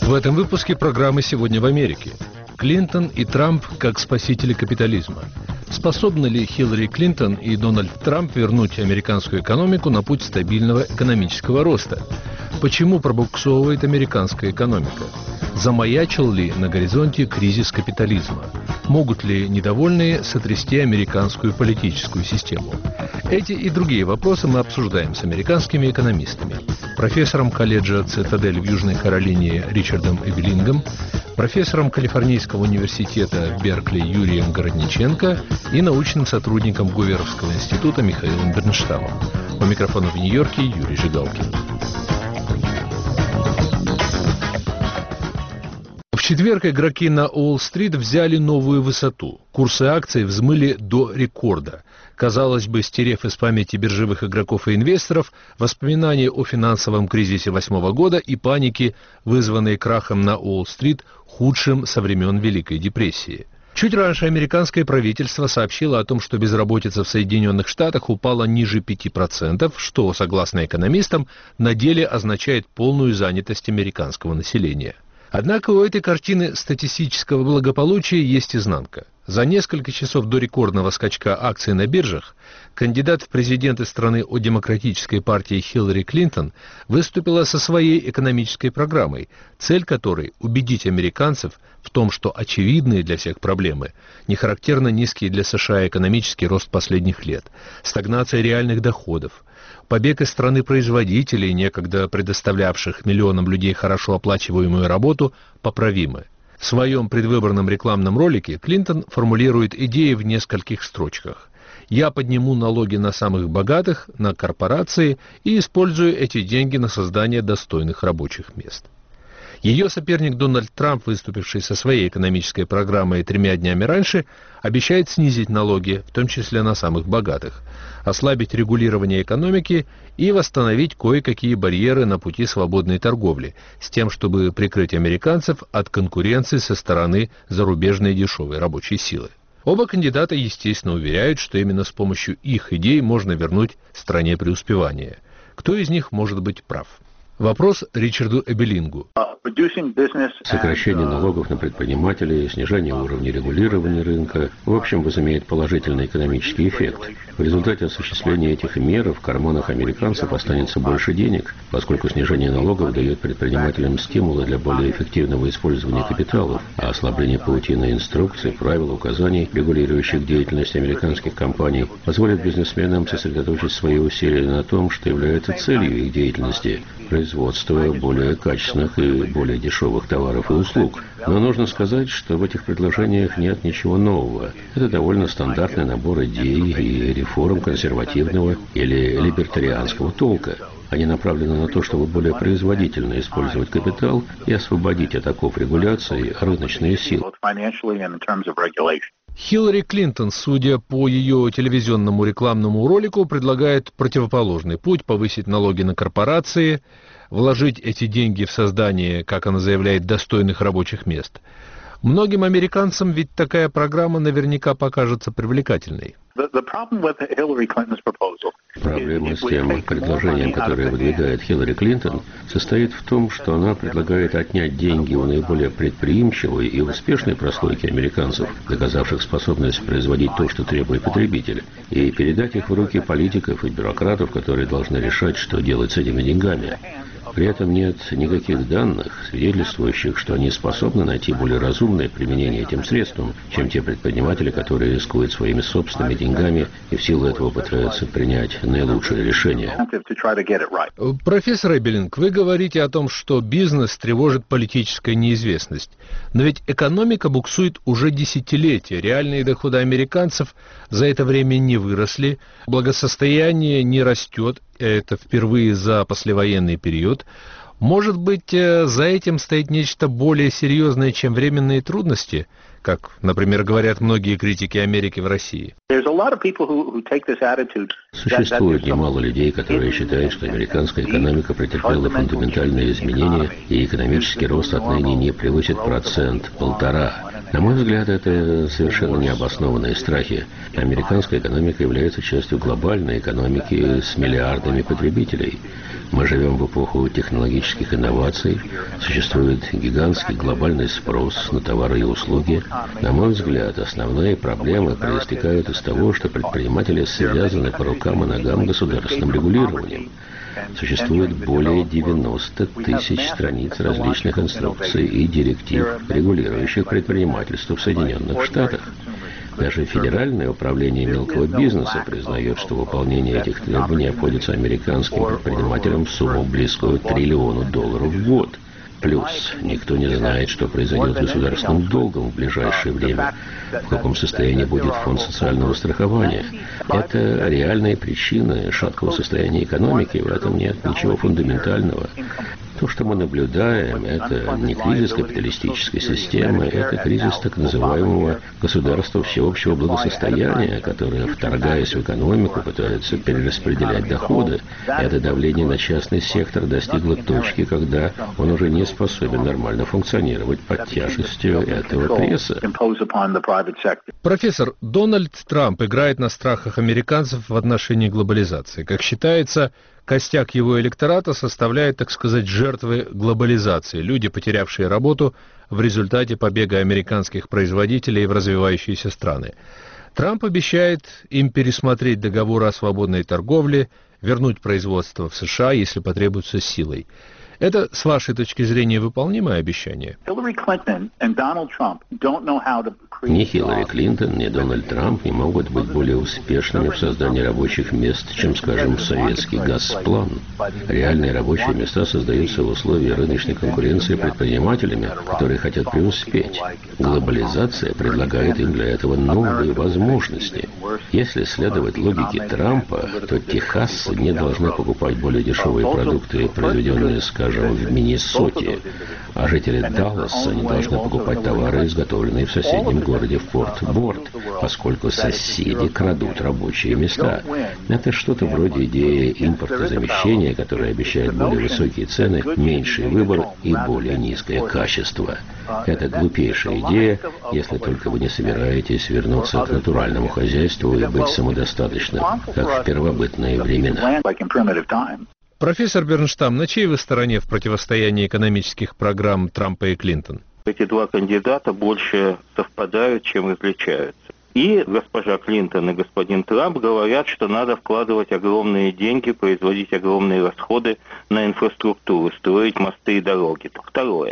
В этом выпуске программы «Сегодня в Америке». Клинтон и Трамп как спасители капитализма. Способны ли Хиллари Клинтон и Дональд Трамп вернуть американскую экономику на путь стабильного экономического роста? Почему пробуксовывает американская экономика? Замаячил ли на горизонте кризис капитализма? Могут ли недовольные сотрясти американскую политическую систему? Эти и другие вопросы мы обсуждаем с американскими экономистами. Профессором колледжа «Цитадель» в Южной Каролине Ричардом Эбелингом, профессором Калифорнийского университета в Беркли Юрием Городниченко и научным сотрудником Гуверовского института Михаилом Бернштамом. У микрофона в Нью-Йорке Юрий Жигалкин. В четверг игроки на Уолл-стрит взяли новую высоту. Курсы акций взмыли до рекорда. Казалось бы, стерев из памяти биржевых игроков и инвесторов воспоминания о финансовом кризисе 2008 года и панике, вызванной крахом на Уолл-стрит, худшим со времен Великой депрессии. Чуть раньше американское правительство сообщило о том, что безработица в Соединенных Штатах упала ниже 5%, что, согласно экономистам, на деле означает полную занятость американского населения. Однако у этой картины статистического благополучия есть изнанка. За несколько часов до рекордного скачка акций на биржах кандидат в президенты страны от Демократической партии Хиллари Клинтон выступила со своей экономической программой, цель которой – убедить американцев в том, что очевидные для всех проблемы, не характерно низкий для США экономический рост последних лет, стагнация реальных доходов, побег из страны производителей, некогда предоставлявших миллионам людей хорошо оплачиваемую работу, поправимы. В своем предвыборном рекламном ролике Клинтон формулирует идеи в нескольких строчках. «Я подниму налоги на самых богатых, на корпорации и использую эти деньги на создание достойных рабочих мест». Ее соперник Дональд Трамп, выступивший со своей экономической программой 3 днями раньше, обещает снизить налоги, в том числе на самых богатых, ослабить регулирование экономики и восстановить кое-какие барьеры на пути свободной торговли, с тем, чтобы прикрыть американцев от конкуренции со стороны зарубежной дешевой рабочей силы. Оба кандидата, естественно, уверяют, что именно с помощью их идей можно вернуть стране преуспевание. Кто из них может быть прав? Вопрос Ричарду Эбелингу. Сокращение налогов на предпринимателей, снижение уровня регулирования рынка, в общем, возымеет положительный экономический эффект. В результате осуществления этих мер в карманах американцев останется больше денег, поскольку снижение налогов дает предпринимателям стимулы для более эффективного использования капиталов, а ослабление паутины инструкций, правил, указаний, регулирующих деятельность американских компаний, позволит бизнесменам сосредоточить свои усилия на том, что является целью их деятельности – производство более качественных и более дешевых товаров и услуг. Но нужно сказать, что в этих предложениях нет ничего нового. Это довольно стандартный набор идей и реформ консервативного или либертарианского толка. Они направлены на то, чтобы более производительно использовать капитал и освободить от оков регуляции рыночные силы. Хиллари Клинтон, судя по ее телевизионному рекламному ролику, предлагает противоположный путь: повысить налоги на корпорации, вложить эти деньги в создание, как она заявляет, достойных рабочих мест. Многим американцам ведь такая программа наверняка покажется привлекательной. Проблема с тем предложением, которое выдвигает Хиллари Клинтон, состоит в том, что она предлагает отнять деньги у наиболее предприимчивой и успешной прослойки американцев, доказавших способность производить то, что требует потребитель, и передать их в руки политиков и бюрократов, которые должны решать, что делать с этими деньгами. При этом нет никаких данных, свидетельствующих, что они способны найти более разумное применение этим средствам, чем те предприниматели, которые рискуют своими собственными деньгами и в силу этого пытаются принять наилучшее решение. Профессор Эбелинг, вы говорите о том, что бизнес тревожит политическая неизвестность. Но ведь экономика буксует уже десятилетия. Реальные доходы американцев за это время не выросли, благосостояние не растет. Это впервые за послевоенный период. Может быть, за этим стоит нечто более серьезное, чем временные трудности, как, например, говорят многие критики Америки в России? Существует немало людей, которые считают, что американская экономика претерпела фундаментальные изменения, и экономический рост отныне не превысит 1-1,5%. На мой взгляд, это совершенно необоснованные страхи. Американская экономика является частью глобальной экономики с миллиардами потребителей. Мы живем в эпоху технологических инноваций, существует гигантский глобальный спрос на товары и услуги. На мой взгляд, основные проблемы проистекают из того, что предприниматели связаны по рукам и ногам государственным регулированием. Существует более 90 тысяч страниц различных инструкций и директив, регулирующих предпринимательство в Соединенных Штатах. Даже Федеральное управление мелкого бизнеса признает, что выполнение этих требований обходится американским предпринимателям в сумму близкую $1 триллиону в год. Плюс никто не знает, что произойдет с государственным долгом в ближайшее время, в каком состоянии будет фонд социального страхования. Это реальные причины шаткого состояния экономики, в этом нет ничего фундаментального. То, что мы наблюдаем, это не кризис капиталистической системы, это кризис так называемого государства всеобщего благосостояния, которое, вторгаясь в экономику, пытается перераспределять доходы. Это давление на частный сектор достигло точки, когда он уже не способен нормально функционировать под тяжестью этого пресса. Профессор, Дональд Трамп играет на страхах американцев в отношении глобализации. Как считается, костяк его электората составляет, так сказать, жертвы глобализации, люди, потерявшие работу в результате побега американских производителей в развивающиеся страны. Трамп обещает им пересмотреть договоры о свободной торговле, вернуть производство в США, если потребуется, силой. Это, с вашей точки зрения, выполнимое обещание? Ни Хиллари Клинтон, ни Дональд Трамп не могут быть более успешными в создании рабочих мест, чем, скажем, советский Газплан. Реальные рабочие места создаются в условиях рыночной конкуренции предпринимателями, которые хотят преуспеть. Глобализация предлагает им для этого новые возможности. Если следовать логике Трампа, то техасцы не должны покупать более дешевые продукты, произведенные, скажем, в Миннесоте, а жители Далласа не должны покупать товары, изготовленные в соседнем городе Форт-Борт, поскольку соседи крадут рабочие места. Это что-то вроде идеи импортозамещения, которая обещает более высокие цены, меньший выбор и более низкое качество. Это глупейшая идея, если только вы не собираетесь вернуться к натуральному хозяйству и быть самодостаточным, как в первобытные времена. Профессор Бернштам, на чьей вы стороне в противостоянии экономических программ Трампа и Клинтон? Эти два кандидата больше совпадают, чем различаются. И госпожа Клинтон и господин Трамп говорят, что надо вкладывать огромные деньги, производить огромные расходы на инфраструктуру, строить мосты и дороги. Второе.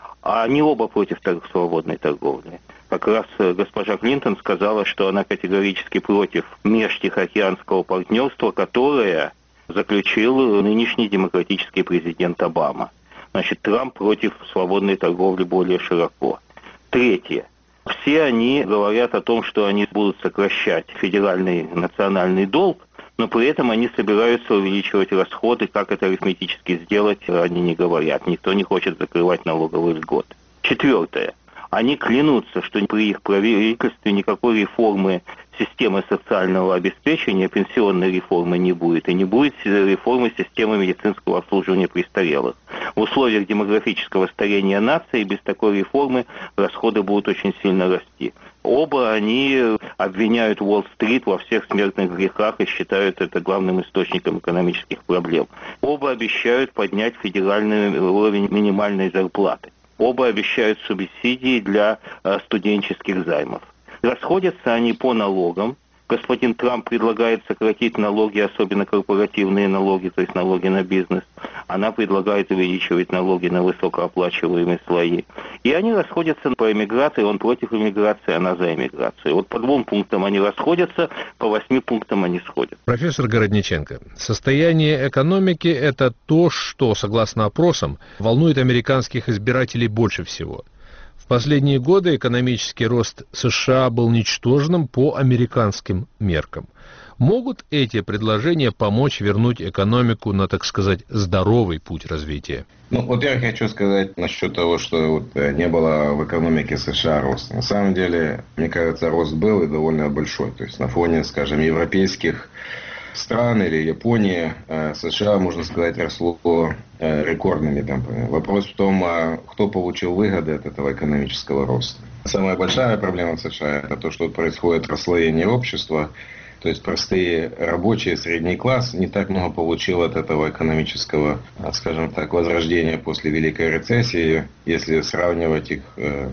А они оба против свободной торговли. Как раз госпожа Клинтон сказала, что она категорически против межтихоокеанского партнерства, которое заключил нынешний демократический президент Обама. Значит, Трамп против свободной торговли более широко. Третье. Все они говорят о том, что они будут сокращать федеральный национальный долг, но при этом они собираются увеличивать расходы. Как это арифметически сделать, они не говорят. Никто не хочет закрывать налоговые льготы. Четвертое. Они клянутся, что при их правительстве никакой реформы системы социального обеспечения, пенсионной реформы не будет. И не будет реформы системы медицинского обслуживания престарелых. В условиях демографического старения нации без такой реформы расходы будут очень сильно расти. Оба они обвиняют Уолл-стрит во всех смертных грехах и считают это главным источником экономических проблем. Оба обещают поднять федеральный уровень минимальной зарплаты. Оба обещают субсидии для студенческих займов. Расходятся они по налогам. Господин Трамп предлагает сократить налоги, особенно корпоративные налоги, то есть налоги на бизнес. Она предлагает увеличивать налоги на высокооплачиваемые слои. И они расходятся по эмиграции, он против эмиграции, она за эмиграцию. Вот по 2 пунктам они расходятся, по 8 пунктам они сходят. Профессор Городниченко, состояние экономики – это то, что, согласно опросам, волнует американских избирателей больше всего. В последние годы экономический рост США был ничтожным по американским меркам. Могут эти предложения помочь вернуть экономику на, так сказать, здоровый путь развития? Я хочу сказать насчет того, что не было в экономике США роста. На самом деле, мне кажется, рост был и довольно большой. То есть на фоне, скажем, европейских стран или Японии, США, можно сказать, росло рекордными темпами. Вопрос в том, кто получил выгоды от этого экономического роста. Самая большая проблема в США – это то, что происходит расслоение общества. То есть простые рабочие, средний класс не так много получил от этого экономического, скажем так, возрождения после Великой рецессии, если сравнивать их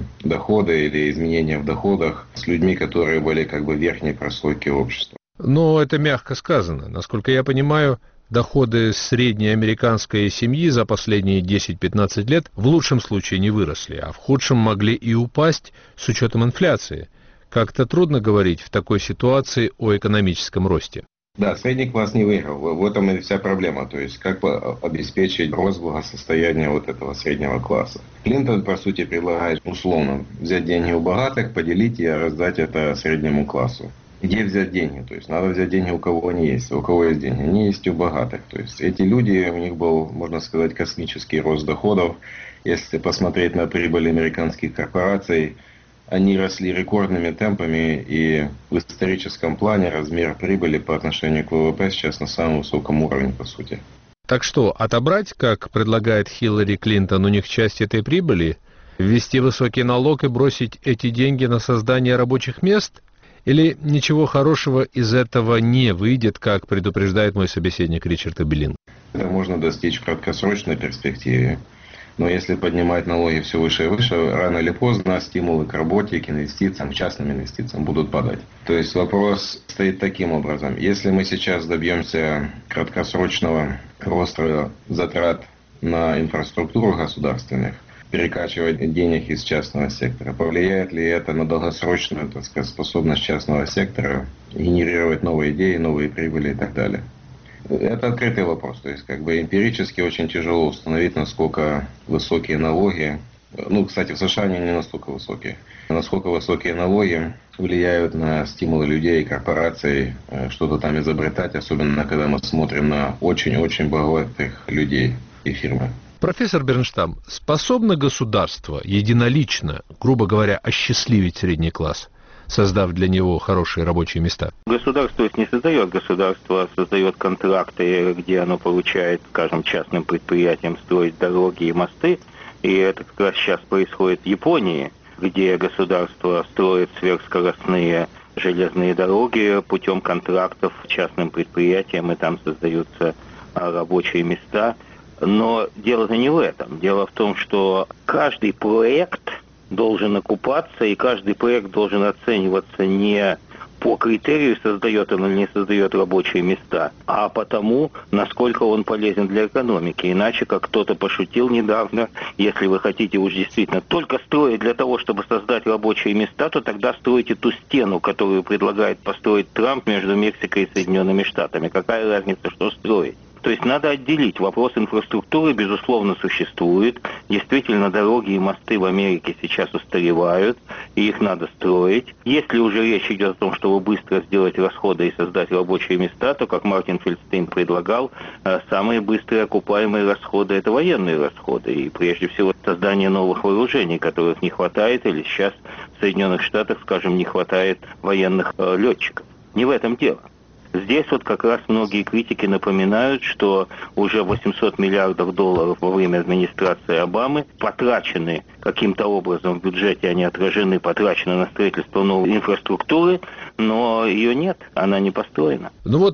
доходы или изменения в доходах с людьми, которые были как бы в верхней прослойке общества. Но это мягко сказано. Насколько я понимаю, доходы средней американской семьи за последние 10-15 лет в лучшем случае не выросли, а в худшем могли и упасть с учетом инфляции. Как-то трудно говорить в такой ситуации о экономическом росте. Да, средний класс не выиграл. В этом и вся проблема. То есть, как бы обеспечить рост благосостояния вот этого среднего класса. Клинтон, по сути, предлагает условно взять деньги у богатых, поделить и раздать это среднему классу. Где взять деньги? То есть, надо взять деньги у кого они есть. У кого есть деньги? Они есть у богатых. То есть, эти люди, у них был, можно сказать, космический рост доходов. Если посмотреть на прибыль американских корпораций, они росли рекордными темпами, и в историческом плане размер прибыли по отношению к ВВП сейчас на самом высоком уровне, по сути. Так что, отобрать, как предлагает Хиллари Клинтон, у них часть этой прибыли, ввести высокий налог и бросить эти деньги на создание рабочих мест? Или ничего хорошего из этого не выйдет, как предупреждает мой собеседник Ричард Абелин? Это можно достичь в краткосрочной перспективе. Но если поднимать налоги все выше и выше, рано или поздно стимулы к работе, к инвестициям, к частным инвестициям будут падать. То есть вопрос стоит таким образом. Если мы сейчас добьемся краткосрочного роста затрат на инфраструктуру государственных, перекачивать денег из частного сектора, повлияет ли это на долгосрочную, так сказать, способность частного сектора генерировать новые идеи, новые прибыли и так далее? Это открытый вопрос. То есть, как бы эмпирически очень тяжело установить, насколько высокие налоги, кстати, в США они не настолько высокие, насколько высокие налоги влияют на стимулы людей, корпораций, что-то там изобретать, особенно когда мы смотрим на очень-очень богатых людей и фирмы. Профессор Бернштам, способно государство единолично, грубо говоря, осчастливить средний класс, создав для него хорошие рабочие места? Государство ведь не создает, государство создает контракты, где оно поручает, скажем, частным предприятиям строить дороги и мосты. И это как раз сейчас происходит в Японии, где государство строит сверхскоростные железные дороги путем контрактов частным предприятиям, и там создаются рабочие места. Но дело-то не в этом. Дело в том, что каждый проект должен окупаться, и каждый проект должен оцениваться не по критерию, создает он или не создает рабочие места, а по тому, насколько он полезен для экономики. Иначе, как кто-то пошутил недавно, если вы хотите уж действительно только строить для того, чтобы создать рабочие места, то тогда стройте ту стену, которую предлагает построить Трамп между Мексикой и Соединенными Штатами. Какая разница, что строить? То есть надо отделить. Вопрос инфраструктуры, безусловно, существует. Действительно, дороги и мосты в Америке сейчас устаревают, и их надо строить. Если уже речь идет о том, чтобы быстро сделать расходы и создать рабочие места, то, как Мартин Фельдштейн предлагал, самые быстрые окупаемые расходы – это военные расходы. И прежде всего создание новых вооружений, которых не хватает, или сейчас в Соединенных Штатах, скажем, не хватает военных летчиков. Не в этом дело. Здесь вот как раз многие критики напоминают, что уже 800 миллиардов долларов во время администрации Обамы потрачены каким-то образом в бюджете, они отражены, потрачены на строительство новой инфраструктуры, но ее нет, она не построена.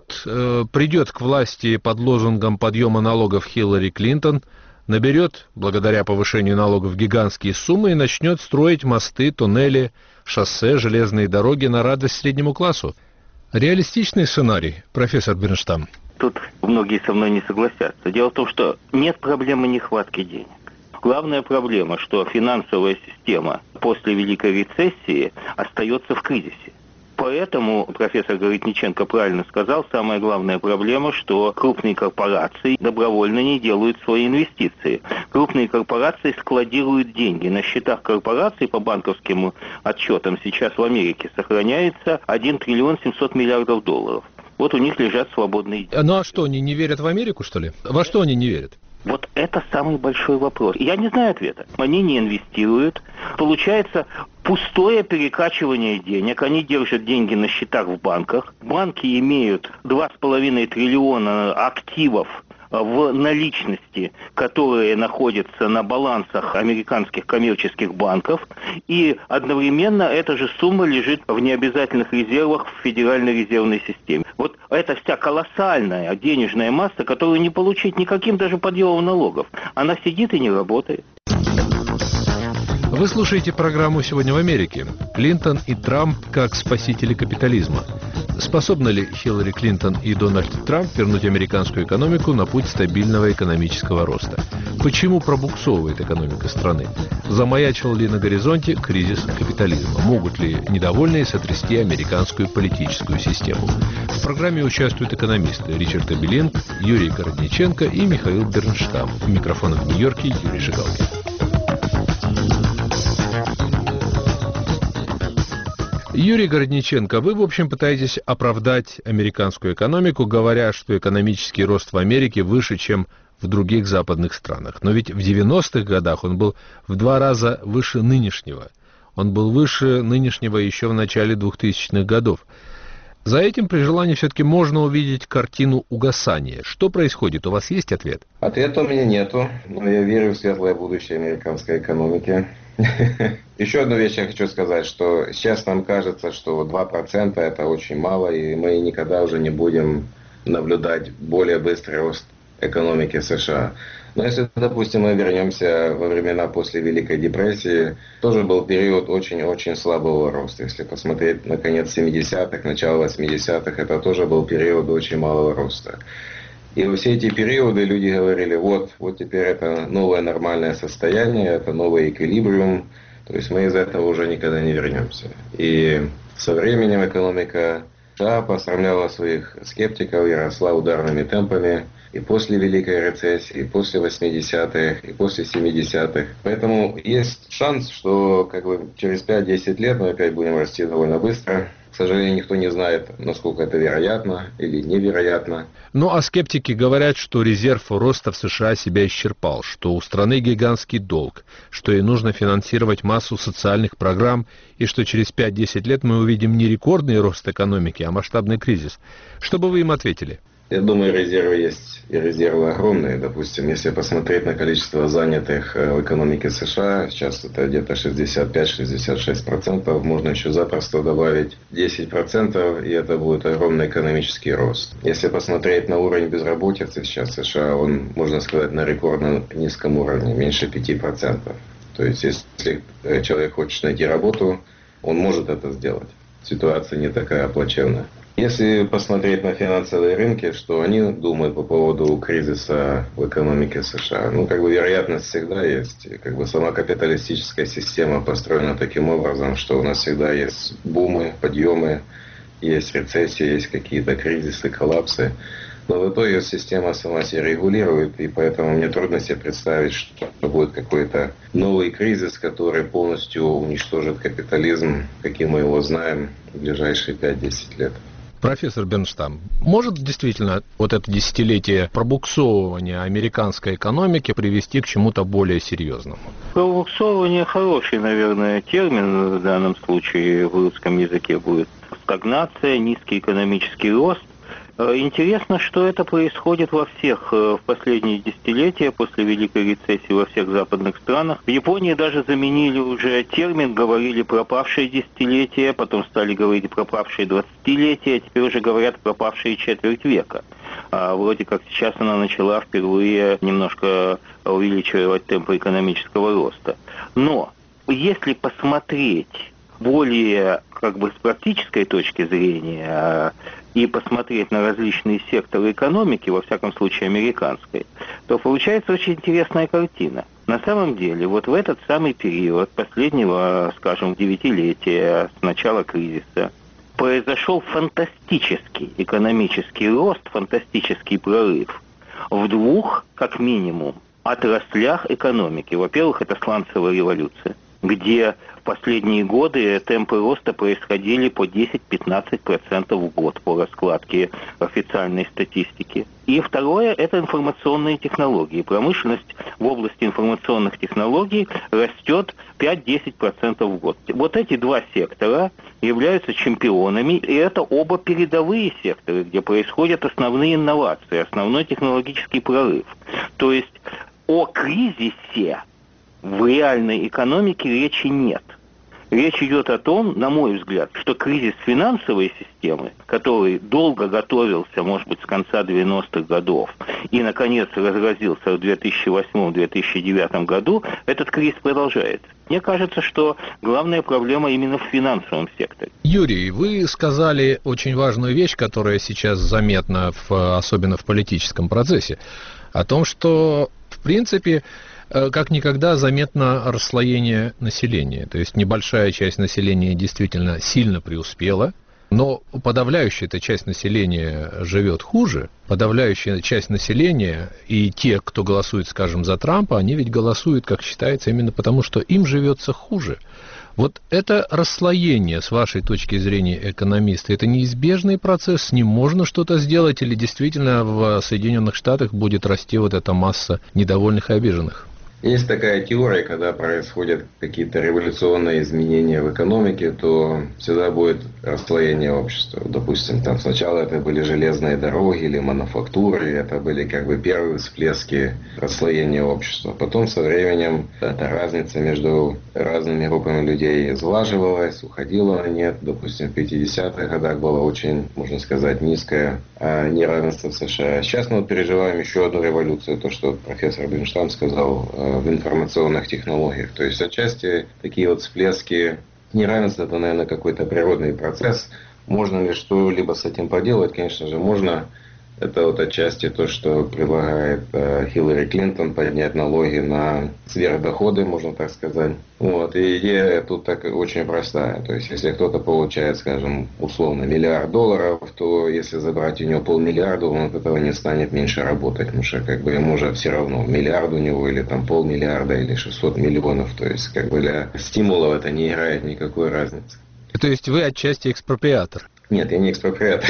Придет к власти под лозунгом подъема налогов Хиллари Клинтон, наберет, благодаря повышению налогов, гигантские суммы и начнет строить мосты, туннели, шоссе, железные дороги на радость среднему классу. Реалистичный сценарий, профессор Бернштам? Тут многие со мной не согласятся. Дело в том, что нет проблемы нехватки денег. Главная проблема, что финансовая система после Великой рецессии остается в кризисе. Поэтому профессор Городниченко правильно сказал, самая главная проблема, что крупные корпорации добровольно не делают свои инвестиции. Крупные корпорации складируют деньги. На счетах корпораций по банковским отчетам сейчас в Америке сохраняется 1 триллион 700 миллиардов долларов. Вот у них лежат свободные деньги. Ну а что, они не верят в Америку, что ли? Во что они не верят? Вот это самый большой вопрос. Я не знаю ответа. Они не инвестируют. Получается пустое перекачивание денег. Они держат деньги на счетах в банках. Банки имеют 2,5 триллиона активов в наличности, которые находятся на балансах американских коммерческих банков, и одновременно эта же сумма лежит в необязательных резервах в Федеральной резервной системе. Вот это вся колоссальная денежная масса, которую не получить никаким даже подъемом налогов. Она сидит и не работает. Вы слушаете программу «Сегодня в Америке». Клинтон и Трамп как спасители капитализма. Способны ли Хиллари Клинтон и Дональд Трамп вернуть американскую экономику на путь стабильного экономического роста? Почему пробуксовывает экономика страны? Замаячил ли на горизонте кризис капитализма? Могут ли недовольные сотрясти американскую политическую систему? В программе участвуют экономисты Ричард Абелинг, Юрий Городниченко и Михаил Бернштам. У микрофона в Нью-Йорке Юрий Жигалкин. Юрий Городниченко, вы, в общем, пытаетесь оправдать американскую экономику, говоря, что экономический рост в Америке выше, чем в других западных странах. Но ведь в 90-х годах он был в 2 раза выше нынешнего. Он был выше нынешнего еще в начале 2000-х годов. За этим при желании все-таки можно увидеть картину угасания. Что происходит? У вас есть ответ? Ответа у меня нету, но я верю в светлое будущее американской экономики. Еще одну вещь я хочу сказать, что сейчас нам кажется, что 2% это очень мало, и мы никогда уже не будем наблюдать более быстрый рост экономики США. Но если, допустим, мы вернемся во времена после Великой депрессии, тоже был период очень-очень слабого роста. Если посмотреть на конец 70-х, начало 80-х, это тоже был период очень малого роста. И во все эти периоды люди говорили, вот теперь это новое нормальное состояние, это новый эквилибриум, то есть мы из этого уже никогда не вернемся. И со временем экономика США посрамляла своих скептиков и росла ударными темпами и после Великой рецессии, и после 80-х, и после 70-х. Поэтому есть шанс, что через 5-10 лет мы опять будем расти довольно быстро. К сожалению, никто не знает, насколько это вероятно или невероятно. Ну, а скептики говорят, что резерв роста в США себя исчерпал, что у страны гигантский долг, что ей нужно финансировать массу социальных программ, и что через 5-10 лет мы увидим не рекордный рост экономики, а масштабный кризис. Что бы вы им ответили? Я думаю, резервы есть, и резервы огромные. Допустим, если посмотреть на количество занятых в экономике США, сейчас это где-то 65-66%, можно еще запросто добавить 10%, и это будет огромный экономический рост. Если посмотреть на уровень безработицы сейчас в США, он, можно сказать, на рекордно низком уровне, меньше 5%. То есть, если человек хочет найти работу, он может это сделать. Ситуация не такая плачевная. Если посмотреть на финансовые рынки, что они думают по поводу кризиса в экономике США? Вероятность всегда есть. Сама капиталистическая система построена таким образом, что у нас всегда есть бумы, подъемы, есть рецессии, есть какие-то кризисы, коллапсы. Но в итоге система сама себя регулирует, и поэтому мне трудно себе представить, что будет какой-то новый кризис, который полностью уничтожит капитализм, каким мы его знаем, в ближайшие 5-10 лет. Профессор Бернштам, может действительно вот это десятилетие пробуксовывания американской экономики привести к чему-то более серьезному? Пробуксовывание хороший, наверное, термин в данном случае в русском языке будет. Стагнация, низкий экономический рост. Интересно, что это происходит во всех в последние десятилетия после Великой рецессии во всех западных странах. В Японии даже заменили уже термин, говорили пропавшие десятилетия, потом стали говорить пропавшие 20-летия, теперь уже говорят пропавшие четверть века. Вроде как сейчас она начала впервые немножко увеличивать темпы экономического роста. Но если посмотреть более с практической точки зрения и посмотреть на различные секторы экономики, во всяком случае американской, то получается очень интересная картина. На самом деле, вот в этот самый период последнего, скажем, 9-летия с начала кризиса произошел фантастический экономический рост, фантастический прорыв в 2, как минимум, отраслях экономики. Во-первых, это сланцевая революция. где в последние годы темпы роста происходили по 10-15% в год по раскладке официальной статистики. И второе – это информационные технологии. Промышленность в области информационных технологий растет 5-10% в год. Вот эти два сектора являются чемпионами, и это оба передовые секторы, где происходят основные инновации, основной технологический прорыв. То есть о кризисе в реальной экономике речи нет. Речь идет о том, на мой взгляд, что кризис финансовой системы, который долго готовился, может быть, с конца 90-х годов, и, наконец, разразился в 2008-2009 году, этот кризис продолжается. Мне кажется, что главная проблема именно в финансовом секторе. Юрий, вы сказали очень важную вещь, которая сейчас заметна, особенно в политическом процессе, о том, что, в принципе, как никогда заметно расслоение населения. То есть небольшая часть населения действительно сильно преуспела, но подавляющая эта часть населения живет хуже. Подавляющая часть населения и те, кто голосует, скажем, за Трампа, они ведь голосуют, как считается, именно потому, что им живется хуже. Вот это расслоение, с вашей точки зрения экономиста, это неизбежный процесс, с ним можно что-то сделать, или действительно в Соединенных Штатах будет расти вот эта масса недовольных и обиженных? Есть такая теория, когда происходят какие-то революционные изменения в экономике, то всегда будет расслоение общества. Допустим, там сначала это были железные дороги или мануфактуры, это были как бы первые всплески расслоения общества. Потом со временем эта разница между разными группами людей сглаживалась, уходила на нет. Допустим, в 50-х годах было очень, можно сказать, низкое неравенство в США. Сейчас мы переживаем еще одну революцию, то, что профессор Бернштам сказал, в информационных технологиях. То есть отчасти такие вот всплески неравенства, это, наверное, какой-то природный процесс. Можно ли что-либо с этим поделать? Конечно же, можно. Это вот отчасти то, что предлагает Хиллари Клинтон, поднять налоги на сверхдоходы, можно так сказать. Вот. И идея тут так очень простая. То есть, если кто-то получает, скажем, условно, $1 миллиард, то если забрать у него $500 миллиона, он от этого не станет меньше работать. Потому что как бы ему же все равно, $1 миллиард у него, или там $500 миллиона, или 600 миллионов. То есть, как бы для стимулов это не играет никакой разницы. То есть, вы отчасти экспроприатор? Нет, я не экспроприатор.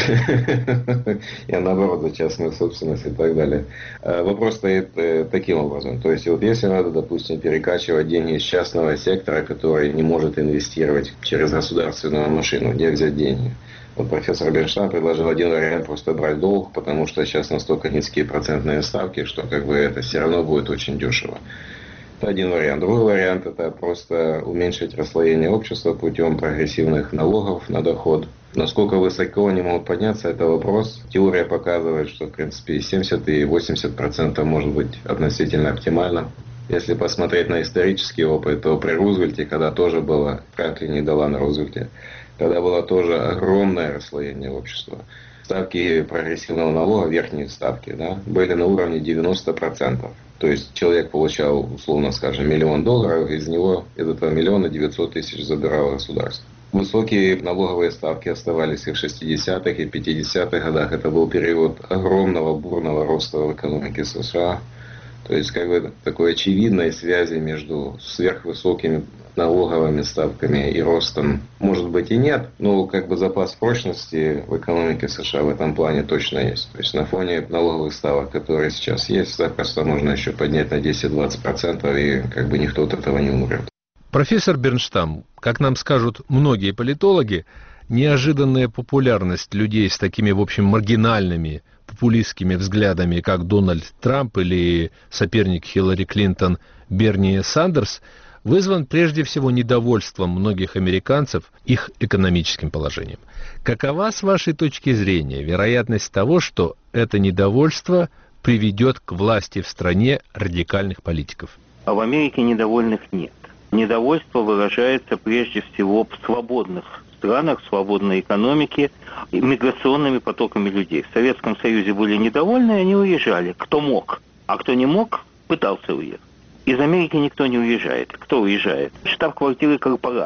Я наоборот за частную собственность и так далее. Вопрос стоит таким образом. То есть, вот если надо, допустим, перекачивать деньги из частного сектора, который не может инвестировать через государственную машину, где взять деньги? Вот профессор Бернштам предложил один вариант: просто брать долг, потому что сейчас настолько низкие процентные ставки, что как бы это все равно будет очень дешево. Это один вариант. Другой вариант – это просто уменьшить расслоение общества путем прогрессивных налогов на доход. Насколько высоко они могут подняться, это вопрос. Теория показывает, что в принципе 70 и 80% может быть относительно оптимально. Если посмотреть на исторический опыт, то при Рузвельте, когда тоже было, Франклин и Делано Рузвельте, когда было тоже огромное расслоение общества, ставки прогрессивного налога, верхние ставки, да, были на уровне 90%. То есть человек получал, условно скажем, $1 миллион, из этого миллиона 900 тысяч забирало государство. Высокие налоговые ставки оставались и в 60-х, и 50-х годах. Это был период огромного бурного роста в экономике США. То есть, как бы, такой очевидной связи между сверхвысокими налоговыми ставками и ростом, может быть, и нет, но как бы запас прочности в экономике США в этом плане точно есть. То есть, на фоне налоговых ставок, которые сейчас есть, запросто можно еще поднять на 10-20%, и как бы никто от этого не умрет. Профессор Бернштам, как нам скажут многие политологи, неожиданная популярность людей с такими, в общем, маргинальными, популистскими взглядами, как Дональд Трамп или соперник Хиллари Клинтон Берни Сандерс, вызван прежде всего недовольством многих американцев их экономическим положением. Какова, с вашей точки зрения, вероятность того, что это недовольство приведет к власти в стране радикальных политиков? А в Америке недовольных нет. Недовольство выражается прежде всего в свободных странах, свободной экономике, миграционными потоками людей. В Советском Союзе были недовольны, они уезжали. Кто мог, а кто не мог, пытался уехать. Из Америки никто не уезжает. Кто уезжает? Штаб-квартиры корпораций.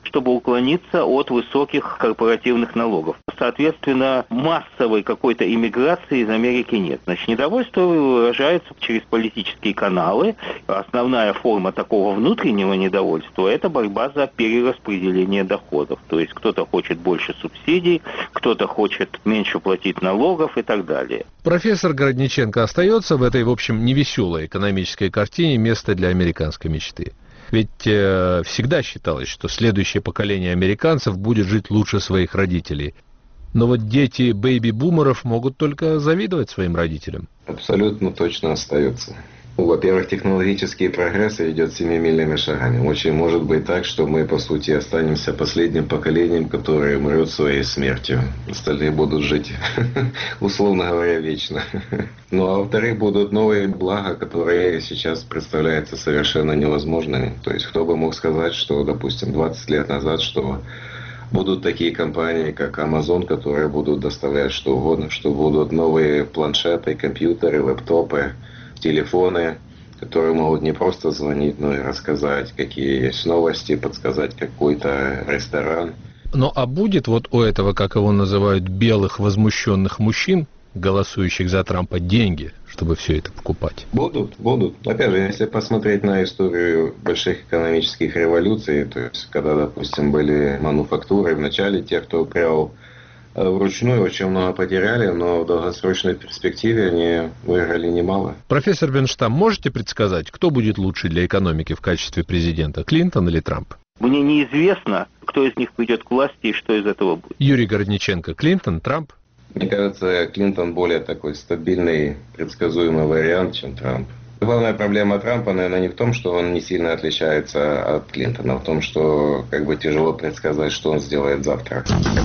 чтобы уклониться от высоких корпоративных налогов. Соответственно, массовой какой-то иммиграции из Америки нет. Значит, недовольство выражается через политические каналы. Основная форма такого внутреннего недовольства – это борьба за перераспределение доходов. То есть кто-то хочет больше субсидий, кто-то хочет меньше платить налогов и так далее. Профессор Городниченко, остается в этой, в общем, невеселой экономической картине место для американской мечты? Ведь всегда считалось, что следующее поколение американцев будет жить лучше своих родителей. Но вот дети бэйби-бумеров могут только завидовать своим родителям. Абсолютно точно остается. Во-первых, технологический прогресс идет семимильными шагами. Очень может быть так, что мы, по сути, останемся последним поколением, которое умрет своей смертью. Остальные будут жить, условно говоря, вечно. Ну, а во-вторых, будут новые блага, которые сейчас представляются совершенно невозможными. То есть, кто бы мог сказать, что, допустим, 20 лет назад, что будут такие компании, как Amazon, которые будут доставлять что угодно, что будут новые планшеты, компьютеры, лэптопы, телефоны, которые могут не просто звонить, но и рассказать, какие есть новости, подсказать какой-то ресторан. Ну а будет вот у этого, как его называют, белых возмущенных мужчин, голосующих за Трампа, деньги, чтобы все это покупать? Будут. Опять же, если посмотреть на историю больших экономических революций, то есть, когда, допустим, были мануфактуры, вначале те, кто прял вручную, очень много потеряли, но в долгосрочной перспективе они выиграли немало. Профессор Бенштам, можете предсказать, кто будет лучше для экономики в качестве президента, Клинтон или Трамп? Мне неизвестно, кто из них придет к власти и что из этого будет. Юрий Городниченко, Клинтон, Трамп? Мне кажется, Клинтон более такой стабильный, предсказуемый вариант, чем Трамп. Главная проблема Трампа, наверное, не в том, что он не сильно отличается от Клинтона, а в том, что как бы тяжело предсказать, что он сделает завтра.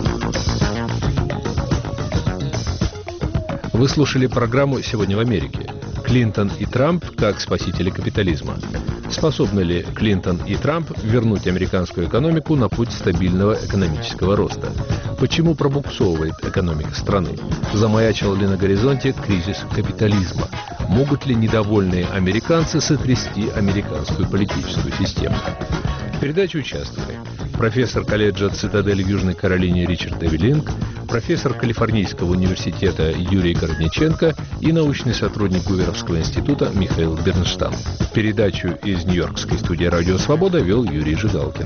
Вы слушали программу «Сегодня в Америке». Клинтон и Трамп как спасители капитализма. Способны ли Клинтон и Трамп вернуть американскую экономику на путь стабильного экономического роста? Почему пробуксовывает экономика страны? Замаячил ли на горизонте кризис капитализма? Могут ли недовольные американцы сотрясти американскую политическую систему? В передаче участвовали профессор колледжа «Цитадель» в Южной Каролине Ричард Эвелинг, профессор Калифорнийского университета Юрий Городниченко и научный сотрудник Гуверовского института Михаил Бернштам. Передачу из Нью-Йоркской студии «Радио Свобода» вел Юрий Жигалкин.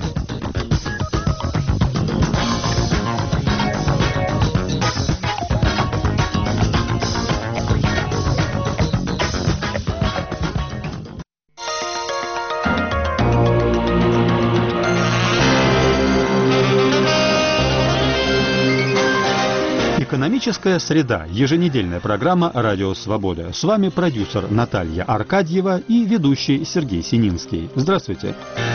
Экономическая среда. Еженедельная программа «Радио Свобода». С вами продюсер Наталья Аркадьева и ведущий Сергей Сининский. Здравствуйте.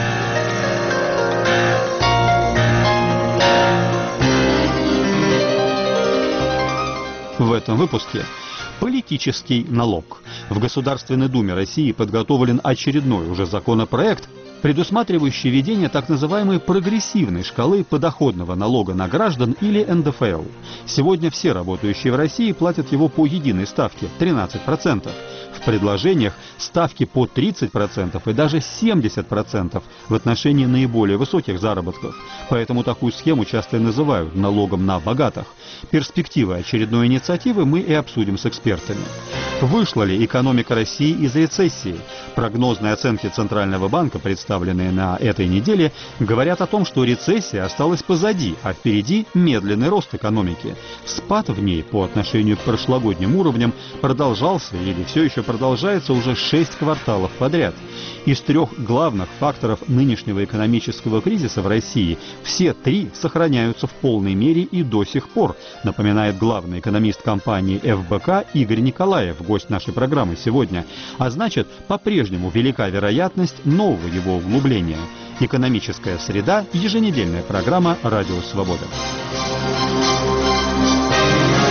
В этом выпуске политический налог. В Государственной Думе России подготовлен очередной уже законопроект, предусматривающий введение так называемой прогрессивной шкалы подоходного налога на граждан или НДФЛ. Сегодня все работающие в России платят его по единой ставке – 13%. В предложениях ставки по 30% и даже 70% в отношении наиболее высоких заработков. Поэтому такую схему часто и называют налогом на богатых. Перспективы очередной инициативы мы и обсудим с экспертами. Вышла ли экономика России из рецессии? Прогнозные оценки Центрального банка, представленные на этой неделе, говорят о том, что рецессия осталась позади, а впереди медленный рост экономики. Спад в ней по отношению к прошлогодним уровням продолжался или все еще продолжается уже 6 кварталов подряд. Из 3 главных факторов нынешнего экономического кризиса в России все 3 сохраняются в полной мере и до сих пор, напоминает главный экономист компании ФБК Игорь Николаев, гость нашей программы сегодня. А значит, по-прежнему велика вероятность нового его углубления. Экономическая среда. Еженедельная программа «Радио Свобода».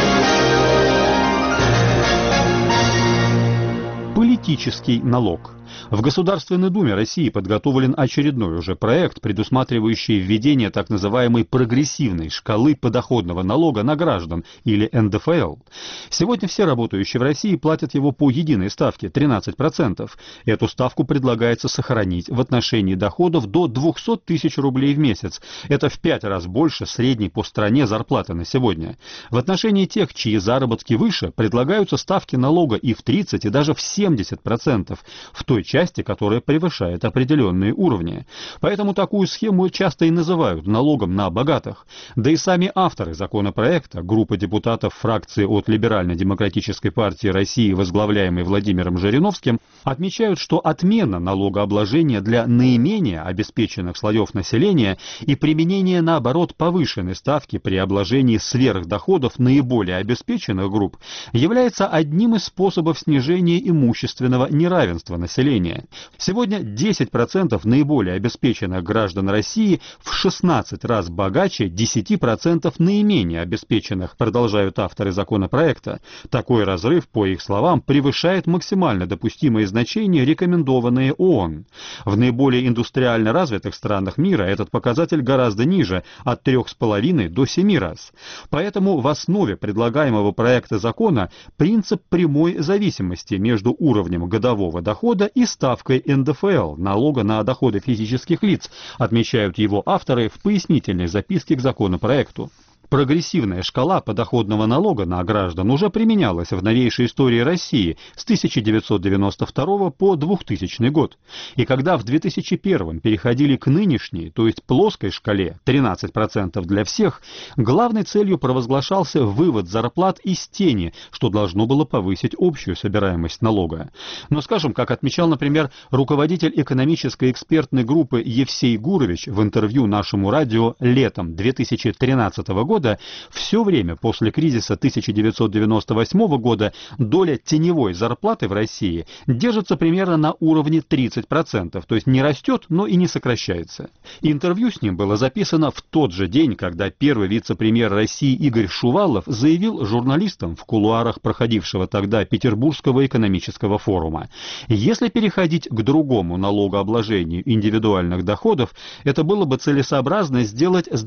Политический налог. В Государственной Думе России подготовлен очередной уже проект, предусматривающий введение так называемой прогрессивной шкалы подоходного налога на граждан, или НДФЛ. Сегодня все работающие в России платят его по единой ставке 13%. Эту ставку предлагается сохранить в отношении доходов до 200 тысяч рублей в месяц. Это в 5 раз больше средней по стране зарплаты на сегодня. В отношении тех, чьи заработки выше, предлагаются ставки налога и в 30, и даже в 70%, в той части, которая превышает определенные уровни. Поэтому такую схему часто и называют налогом на богатых. Да и сами авторы законопроекта, группа депутатов фракции от Либерально-демократической партии России, возглавляемой Владимиром Жириновским, отмечают, что отмена налогообложения для наименее обеспеченных слоев населения и применение, наоборот, повышенной ставки при обложении сверхдоходов наиболее обеспеченных групп является одним из способов снижения имущественного неравенства населения. Сегодня 10% наиболее обеспеченных граждан России в 16 раз богаче 10% наименее обеспеченных, продолжают авторы законопроекта. Такой разрыв, по их словам, превышает максимально допустимые значения, рекомендованные ООН. В наиболее индустриально развитых странах мира этот показатель гораздо ниже, от 3,5 до 7 раз. Поэтому в основе предлагаемого проекта закона принцип прямой зависимости между уровнем годового дохода и ставкой НДФЛ, налога на доходы физических лиц, отмечают его авторы в пояснительной записке к законопроекту. Прогрессивная шкала подоходного налога на граждан уже применялась в новейшей истории России с 1992 по 2000 год. И когда в 2001 переходили к нынешней, то есть плоской шкале 13% для всех, главной целью провозглашался вывод зарплат из тени, что должно было повысить общую собираемость налога. Но, скажем, как отмечал, например, руководитель экономической экспертной группы Евсей Гурович в интервью нашему радио летом 2013 года, все время после кризиса 1998 года доля теневой зарплаты в России держится примерно на уровне 30%, то есть не растет, но и не сокращается. Интервью с ним было записано в тот же день, когда первый вице-премьер России Игорь Шувалов заявил журналистам в кулуарах проходившего тогда Петербургского экономического форума: если переходить к другому налогообложению индивидуальных доходов, это было бы целесообразно сделать с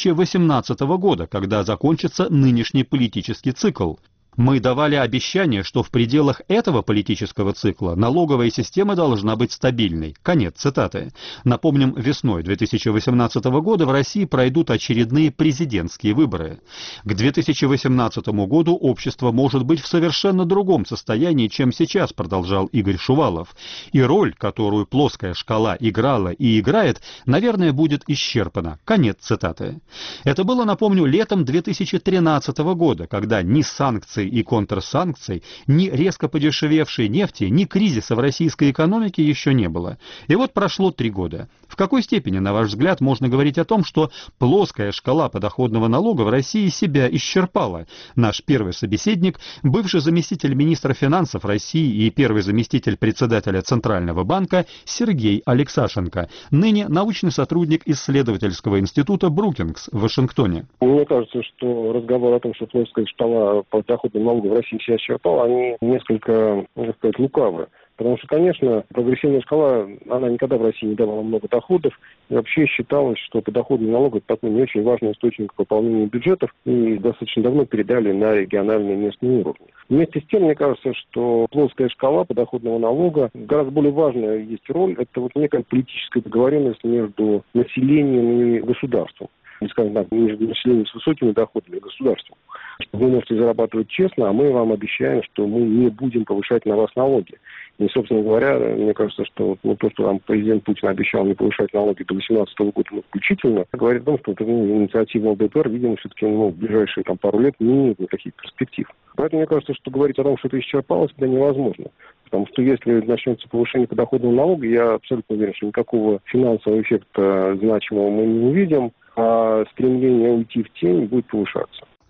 2018 года, когда закончится нынешний политический цикл. Мы давали обещание, что в пределах этого политического цикла налоговая система должна быть стабильной. Конец цитаты. Напомним, весной 2018 года в России пройдут очередные президентские выборы. К 2018 году общество может быть в совершенно другом состоянии, чем сейчас, продолжал Игорь Шувалов. И роль, которую плоская шкала играла и играет, наверное, будет исчерпана. Конец цитаты. Это было, напомню, летом 2013 года, когда ни санкции и контрсанкций, ни резко подешевевшей нефти, ни кризиса в российской экономике еще не было. И вот прошло 3 года. В какой степени, на ваш взгляд, можно говорить о том, что плоская шкала подоходного налога в России себя исчерпала? Наш первый собеседник, бывший заместитель министра финансов России и первый заместитель председателя Центрального банка Сергей Алексашенко, ныне научный сотрудник исследовательского института Брукингс в Вашингтоне. Мне кажется, что разговор о том, что плоская шкала подоходного налога в России себя исчерпала, они несколько, так сказать, лукавы. Потому что, конечно, прогрессивная шкала, она никогда в России не давала много доходов. И вообще считалось, что подоходный налог – это такой не очень важный источник пополнения бюджетов. И достаточно давно передали на региональные и местные уровни. Вместе с тем, мне кажется, что плоская шкала подоходного налога, гораздо более важная есть роль. Это вот некая политическая договоренность между населением и государством. Или, скажем так, между населением с высокими доходами и государством. Вы можете зарабатывать честно, а мы вам обещаем, что мы не будем повышать на вас налоги. И, собственно говоря, мне кажется, что то, что нам президент Путин обещал не повышать налоги до 2018 года включительно, говорит о том, что инициатива ЛДПР, видимо, все-таки в ближайшие пару лет не имеет никаких перспектив. Поэтому мне кажется, что говорить о том, что это исчерпалось, это невозможно. Потому что если начнется повышение подоходного налога, я абсолютно уверен, что никакого финансового эффекта значимого мы не увидим, а стремление уйти в тень будет повышаться.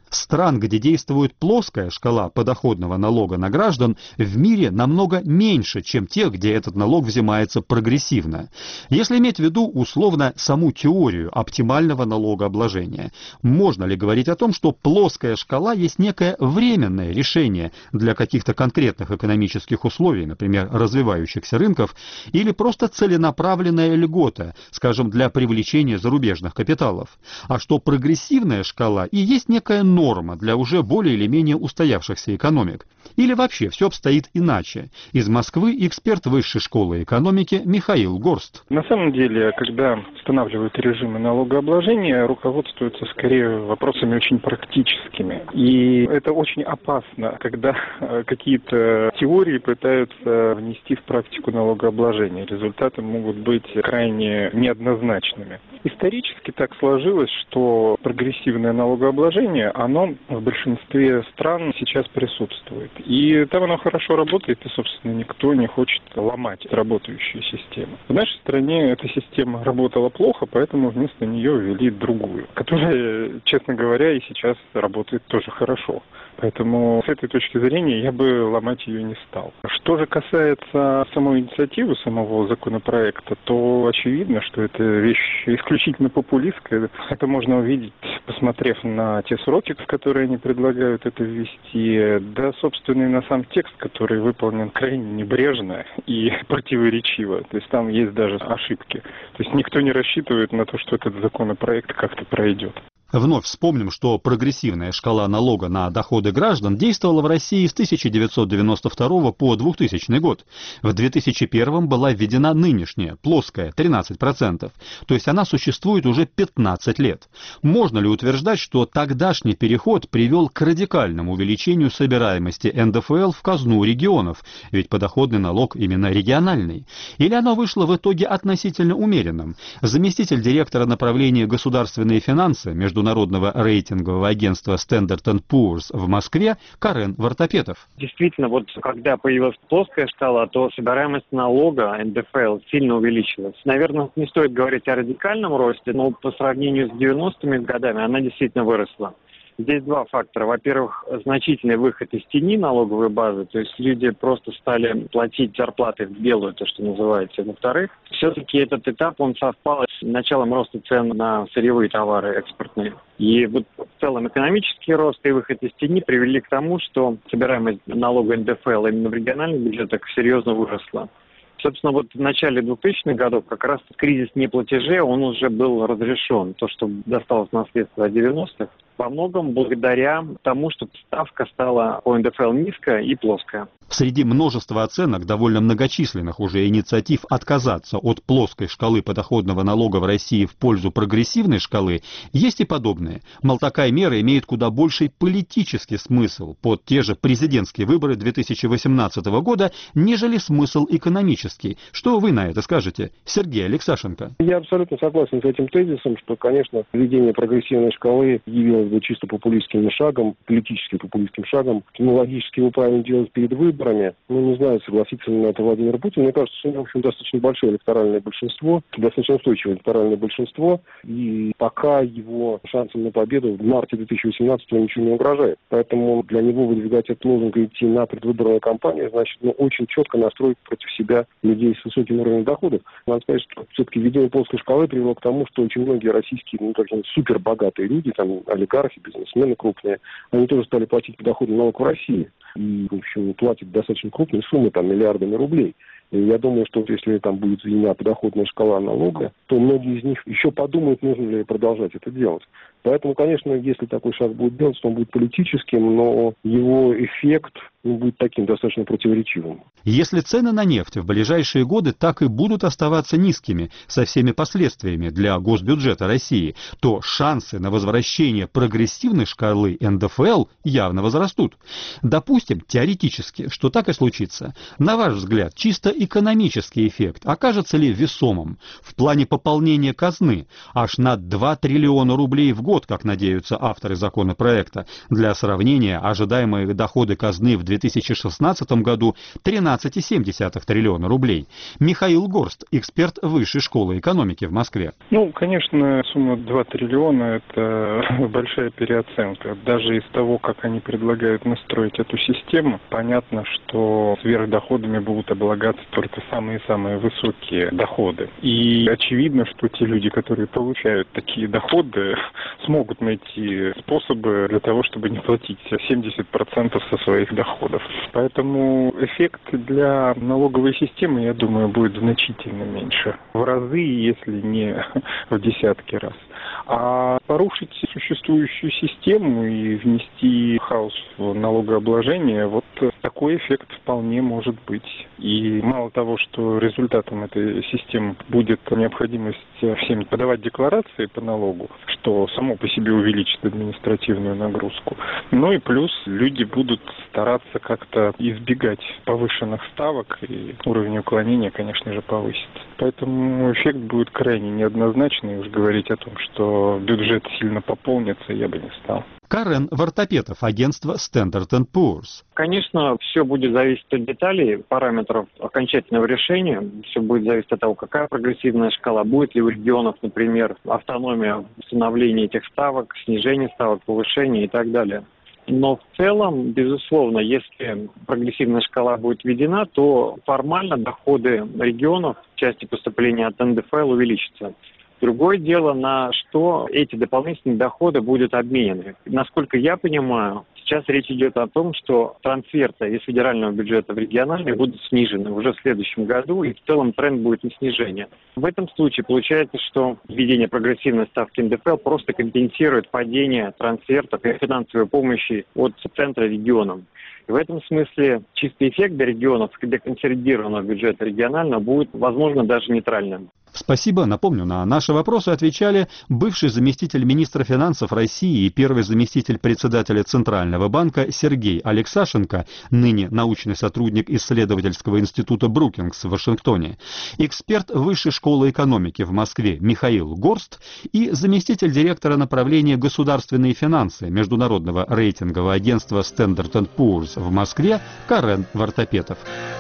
Стран, где действует плоская шкала подоходного налога на граждан, в мире намного меньше, чем тех, где этот налог взимается прогрессивно. Если иметь в виду условно саму теорию оптимального налогообложения, можно ли говорить о том, что плоская шкала есть некое временное решение для каких-то конкретных экономических условий, например, развивающихся рынков, или просто целенаправленная льгота, скажем, для привлечения зарубежных капиталов, а что прогрессивная шкала и есть некая норма для уже более или менее устоявшихся экономик? Или вообще все обстоит иначе? Из Москвы эксперт Высшей школы экономики Михаил Горст. На самом деле, когда устанавливают режимы налогообложения, руководствуются скорее вопросами очень практическими. И это очень опасно, когда какие-то теории пытаются внести в практику налогообложения. Результаты могут быть крайне неоднозначными. Исторически так сложилось, что прогрессивное налогообложение, оно в большинстве стран сейчас присутствует. И там оно хорошо работает, и, собственно, никто не хочет ломать работающую систему. В нашей стране эта система работала плохо, поэтому вместо нее ввели другую, которая, честно говоря, и сейчас работает тоже хорошо. Поэтому с этой точки зрения я бы ломать ее не стал. Что же касается самой инициативы, самого законопроекта, то очевидно, что это вещь исключительно популистская. Это можно увидеть, посмотрев на те сроки, в которые они предлагают это ввести, да, собственно, и на сам текст, который выполнен крайне небрежно и противоречиво. То есть там есть даже ошибки. То есть никто не рассчитывает на то, что этот законопроект как-то пройдет. Вновь вспомним, что прогрессивная шкала налога на доходы граждан действовала в России с 1992 по 2000 год. В 2001 была введена нынешняя, плоская, 13%. То есть она существует уже 15 лет. Можно ли утверждать, что тогдашний переход привел к радикальному увеличению собираемости НДФЛ в казну регионов? Ведь подоходный налог именно региональный. Или оно вышло в итоге относительно умеренным? Заместитель директора направления государственные финансы международного рейтингового агентства Standard & Poor's в Москве Карен Вартапетов. Действительно, вот когда появилась плоская шкала, то собираемость налога НДФЛ сильно увеличилась. Наверное, не стоит говорить о радикальном росте, но по сравнению с 90-ми годами она действительно выросла. Здесь два фактора. Во-первых, значительный выход из тени налоговой базы, то есть люди просто стали платить зарплаты в белую, то, что называется. Во-вторых, все-таки этот этап, он совпал с началом роста цен на сырьевые товары экспортные. И вот в целом экономический рост и выход из тени привели к тому, что собираемость налога НДФЛ именно в региональных бюджетах серьезно выросла. Собственно, вот в начале 2000-х годов как раз кризис неплатежей, он уже был разрешен. То, что досталось наследство от 90-х, во многом благодаря тому, что ставка стала по НДФЛ низкая и плоская. Среди множества оценок, довольно многочисленных уже инициатив отказаться от плоской шкалы подоходного налога в России в пользу прогрессивной шкалы, есть и подобные. Мол, такая мера имеет куда больший политический смысл под те же президентские выборы 2018 года, нежели смысл экономический. Что вы на это скажете, Сергей Алексашенко? Я абсолютно согласен с этим тезисом, что, конечно, введение прогрессивной шкалы явилось бы чисто популистским шагом, политически популистским шагом. Ну, логически его правильно делать перед выборами. Ну, не знаю, согласится ли на это Владимир Путин. Мне кажется, что у него, в общем, достаточно большое электоральное большинство, достаточно устойчивое электоральное большинство, и пока его шансам на победу в марте 2018 ничего не угрожает. Поэтому для него выдвигать этот лозунг и идти на предвыборную кампанию, значит, очень четко настроить против себя людей с высоким уровнем доходов. Надо сказать, что все-таки введение плоской шкалы привело к тому, что очень многие российские, супербогатые люди, там, олигархи, бизнесмены крупные, они тоже стали платить подоходный налог в России. И, в общем, платят достаточно крупные суммы, там, миллиардами рублей. И я думаю, что если там будет введена подоходная шкала налога, то многие из них еще подумают, нужно ли продолжать это делать. Поэтому, конечно, если такой шаг будет делаться, то он будет политическим, но его эффект будет таким достаточно противоречивым. Если цены на нефть в ближайшие годы так и будут оставаться низкими, со всеми последствиями для госбюджета России, то шансы на возвращение прогрессивной шкалы НДФЛ явно возрастут. Допустим, теоретически, что так и случится. На ваш взгляд, чисто экономический эффект окажется ли весомым в плане пополнения казны аж на 2 триллиона рублей в год, как надеются авторы законопроекта. Для сравнения, ожидаемые доходы казны в 2016 году 13,7 триллиона рублей. Михаил Горст, эксперт Высшей школы экономики в Москве. Конечно, сумма 2 триллиона – это большая переоценка. Даже из того, как они предлагают настроить эту систему, понятно, что сверхдоходами будут облагаться только самые-самые высокие доходы. И очевидно, что те люди, которые получают такие доходы, смогут найти способы для того, чтобы не платить 70% со своих доходов. Поэтому эффект для налоговой системы, я думаю, будет значительно меньше. В разы, если не в десятки раз. А порушить существующую систему и внести хаос в налогообложение, вот такой эффект вполне может быть. И мало того, что результатом этой системы будет необходимость всем подавать декларации по налогу, что само по себе увеличит административную нагрузку, и плюс люди будут стараться как-то избегать повышенных ставок, и уровень уклонения, конечно же, повысится. Поэтому эффект будет крайне неоднозначный, и уж говорить о том, что бюджет сильно пополнится, я бы не стал. Карен Вартапетов, агентство Standard & Poor's. Конечно, все будет зависеть от деталей, параметров окончательного решения. Все будет зависеть от того, какая прогрессивная шкала, будет ли у регионов, например, автономия в установлении этих ставок, снижение ставок, повышение и так далее. Но в целом, безусловно, если прогрессивная шкала будет введена, то формально доходы регионов в части поступления от НДФЛ увеличатся. Другое дело, на что эти дополнительные доходы будут обменены. Насколько я понимаю, сейчас речь идет о том, что трансферты из федерального бюджета в региональный будут снижены уже в следующем году, и в целом тренд будет на снижение. В этом случае получается, что введение прогрессивной ставки НДФЛ просто компенсирует падение трансфертов и финансовой помощи от центра регионам. И в этом смысле чистый эффект для регионов, для консолидированного бюджета регионального, будет, возможно, даже нейтральным. Спасибо. Напомню, на наши вопросы отвечали бывший заместитель министра финансов России и первый заместитель председателя Центрального банка Сергей Алексашенко, ныне научный сотрудник исследовательского института Брукингс в Вашингтоне, эксперт Высшей школы экономики в Москве Михаил Горст и заместитель директора направления государственные финансы международного рейтингового агентства Standard & Poor's в Москве Карен Вартапетов.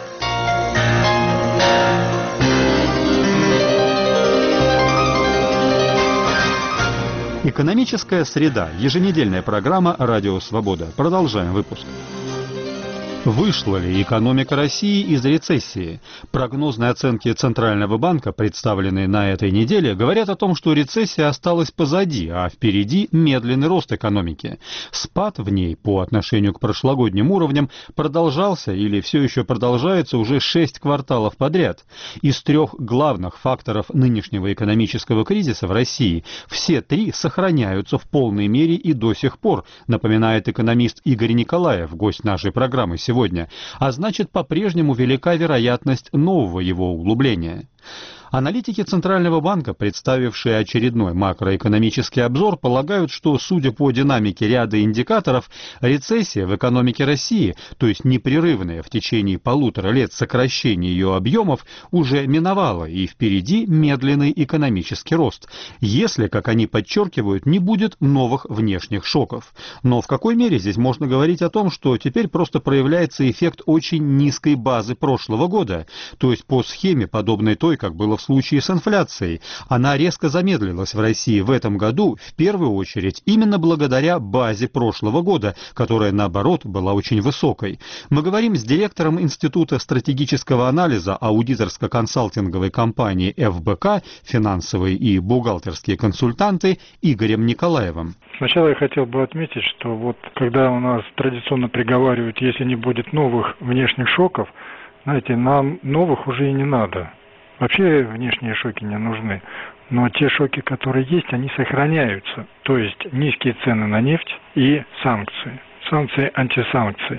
Экономическая среда. Еженедельная программа «Радио Свобода». Продолжаем выпуск. Вышла ли экономика России из рецессии? Прогнозные оценки Центрального банка, представленные на этой неделе, говорят о том, что рецессия осталась позади, а впереди медленный рост экономики. Спад в ней по отношению к прошлогодним уровням продолжался или все еще продолжается уже 6 кварталов подряд. Из 3 главных факторов нынешнего экономического кризиса в России все 3 сохраняются в полной мере и до сих пор, напоминает экономист Игорь Николаев, гость нашей программы сегодня, а значит, по-прежнему велика вероятность нового его углубления. Аналитики Центрального банка, представившие очередной макроэкономический обзор, полагают, что, судя по динамике ряда индикаторов, рецессия в экономике России, то есть непрерывное в течение 1,5 лет сокращение ее объемов, уже миновала, и впереди медленный экономический рост, если, как они подчеркивают, не будет новых внешних шоков. Но в какой мере здесь можно говорить о том, что теперь просто проявляется эффект очень низкой базы прошлого года, то есть по схеме, подобной той, как было в случае с инфляцией. Она резко замедлилась в России в этом году, в первую очередь, именно благодаря базе прошлого года, которая, наоборот, была очень высокой. Мы говорим с директором Института стратегического анализа аудиторско-консалтинговой компании ФБК, финансовые и бухгалтерские консультанты Игорем Николаевым. Сначала я хотел бы отметить, что вот когда у нас традиционно приговаривают, если не будет новых внешних шоков, знаете, нам новых уже и не надо. Вообще внешние шоки не нужны, но те шоки, которые есть, они сохраняются. То есть низкие цены на нефть и санкции, антисанкции.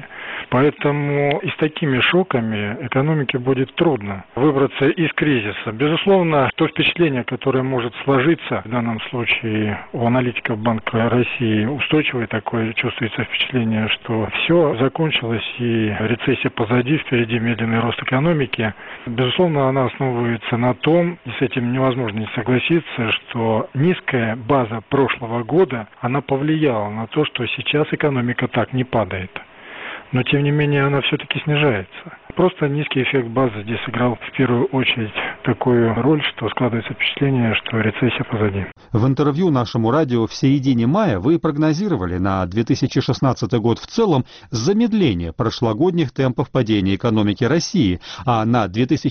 Поэтому и с такими шоками экономике будет трудно выбраться из кризиса. Безусловно, то впечатление, которое может сложиться в данном случае у аналитиков Банка России, устойчивое такое чувствуется впечатление, что все закончилось и рецессия позади, впереди медленный рост экономики. Безусловно, она основывается на том, и с этим невозможно не согласиться, что низкая база прошлого года, она повлияла на то, что сейчас экономика так не падает. Но, тем не менее, она все-таки снижается. Просто низкий эффект базы здесь сыграл в первую очередь такую роль, что складывается впечатление, что рецессия позади. В интервью нашему радио в середине мая вы прогнозировали на 2016 год в целом замедление прошлогодних темпов падения экономики России, а на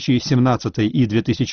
2017 и